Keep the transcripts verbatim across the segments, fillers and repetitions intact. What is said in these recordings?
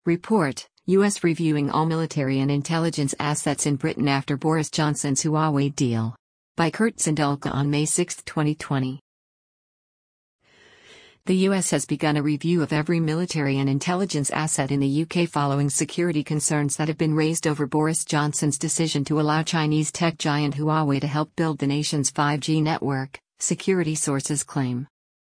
Report, U S reviewing all military and intelligence assets in Britain after Boris Johnson's Huawei deal. By Kurt Zindulka on May sixth, twenty twenty. The U S has begun a review of every military and intelligence asset in the U K following security concerns that have been raised over Boris Johnson's decision to allow Chinese tech giant Huawei to help build the nation's five G network, security sources claim.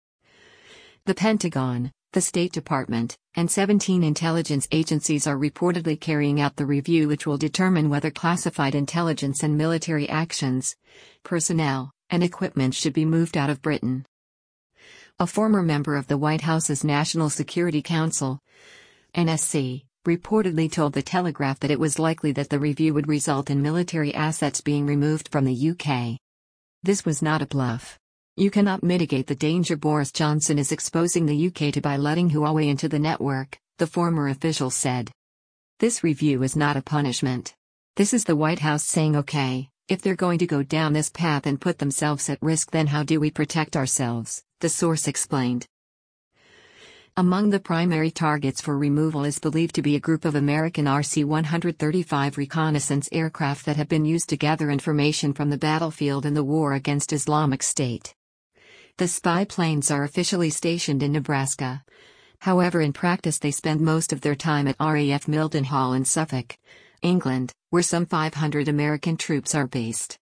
The Pentagon, the State Department, and seventeen intelligence agencies are reportedly carrying out the review, which will determine whether classified intelligence and military actions, personnel, and equipment should be moved out of Britain. A former member of the White House's National Security Council, N S C, reportedly told The Telegraph that it was likely that the review would result in military assets being removed from the U K. This was not a bluff. You cannot mitigate the danger Boris Johnson is exposing the U K to by letting Huawei into the network, the former official said. This review is not a punishment. This is the White House saying, okay, if they're going to go down this path and put themselves at risk, then how do we protect ourselves, the source explained. Among the primary targets for removal is believed to be a group of American R C one thirty-five reconnaissance aircraft that have been used to gather information from the battlefield in the war against Islamic State. The spy planes are officially stationed in Nebraska. However, in practice they spend most of their time at R A F Mildenhall in Suffolk, England, where some five hundred American troops are based.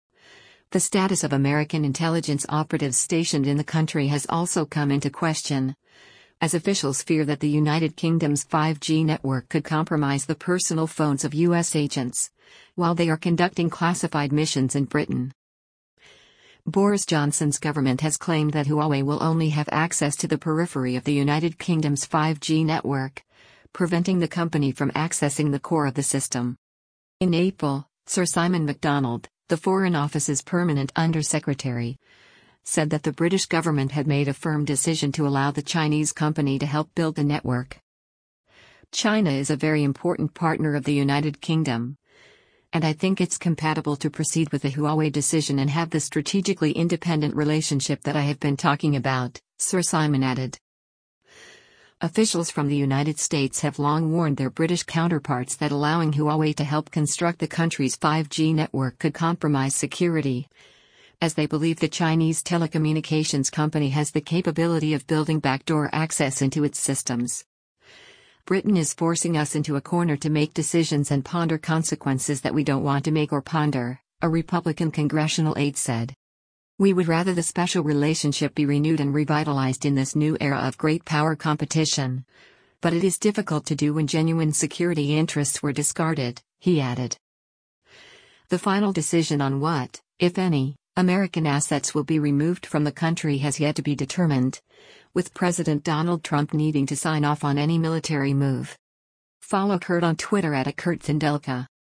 The status of American intelligence operatives stationed in the country has also come into question, as officials fear that the United Kingdom's five G network could compromise the personal phones of U S agents, while they are conducting classified missions in Britain. Boris Johnson's government has claimed that Huawei will only have access to the periphery of the United Kingdom's five G network, preventing the company from accessing the core of the system. In April, Sir Simon MacDonald, the Foreign Office's permanent undersecretary, said that the British government had made a firm decision to allow the Chinese company to help build the network. China is a very important partner of the United Kingdom, and I think it's compatible to proceed with the Huawei decision and have the strategically independent relationship that I have been talking about, Sir Simon added. Officials from the United States have long warned their British counterparts that allowing Huawei to help construct the country's five G network could compromise security, as they believe the Chinese telecommunications company has the capability of building backdoor access into its systems. Britain is forcing us into a corner to make decisions and ponder consequences that we don't want to make or ponder, a Republican congressional aide said. We would rather the special relationship be renewed and revitalized in this new era of great power competition. But it is difficult to do when genuine security interests were discarded, he added. The final decision on what, if any, American assets will be removed from the country has yet to be determined, with President Donald Trump needing to sign off on any military move. Follow Kurt on Twitter at a Kurt Zindulka.